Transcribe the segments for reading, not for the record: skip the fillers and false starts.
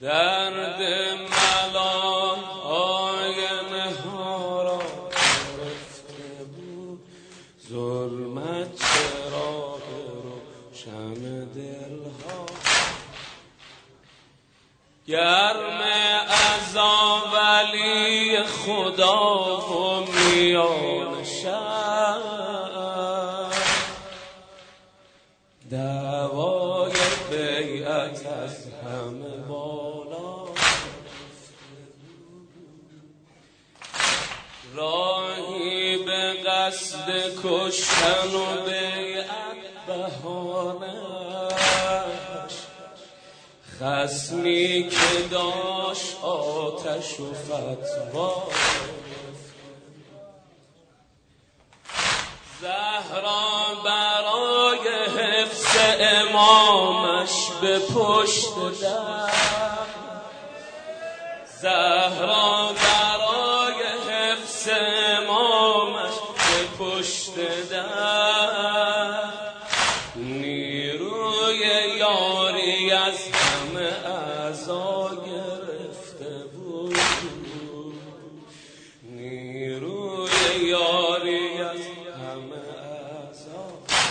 درد ملال آینه ها را گرفته بود، ظلمت چراغ روشن دلها، گرم عزا ولی خدا و میان شب، دعوای بیعت از همه بالا، راهی به قصد کشتن و بیعت بهانش، خصمی که داشت آتش و فتوا، زهرا برای حفظ امامش به پشت در، زهرا برای حفظ امامش به پشت در، نیروی یاری از همه اعضا گرفته بود، نیروی یاری از همه اعضا،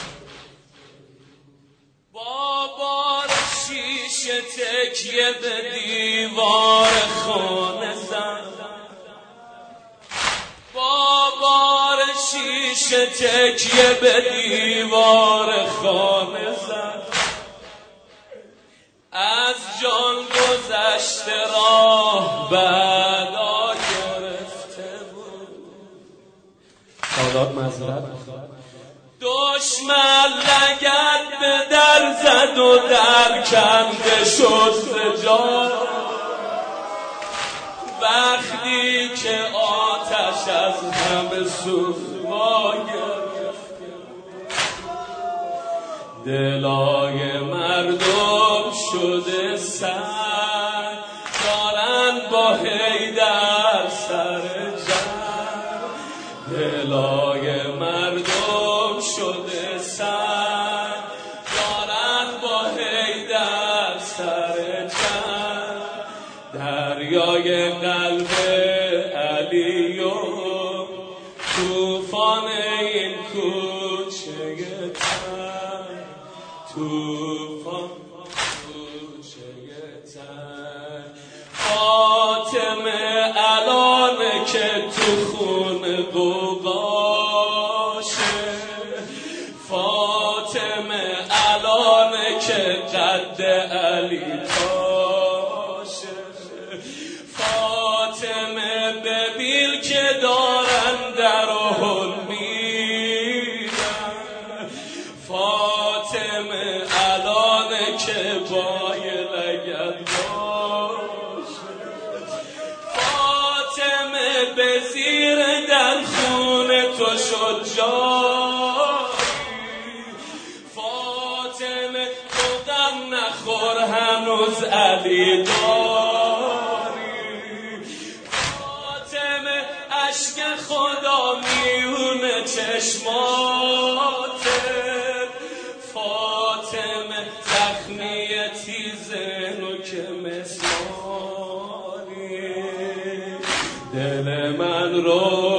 با بار شیشه تکیه به دیوار خانه زد، با بار شیشه تکیه به دیوار خانه زد، از جان گذشت راه بعدا گرفته بود. سادات معذرت دشمن لگد به در زد و در کنده شد ز جا، وقتی که آتش از همه سوزوا گرفته، دلای مردم شده سر، دارن با حیدر سر جنگ، دلای مردم شده سر، دارن با حیدر سر جنگ، دریای قلب علی و توفان این کوچه تنگ، توفان کوچه تنگ، فاطمه الانه که تو خون قوقاشه، فاطمه الانه که قد علی تاشه، فاطمه ببین که دارن در هل میرن، فاطمه الانه که بای لگد باشه، فاطمه به زیر در خون تو شد جاری، فاطمه تو غم نخور هنوز علی داری، فاطمه اشک خدا میونه چشماته، فاطمه زخمی تیز نوک مسماری، دل من رو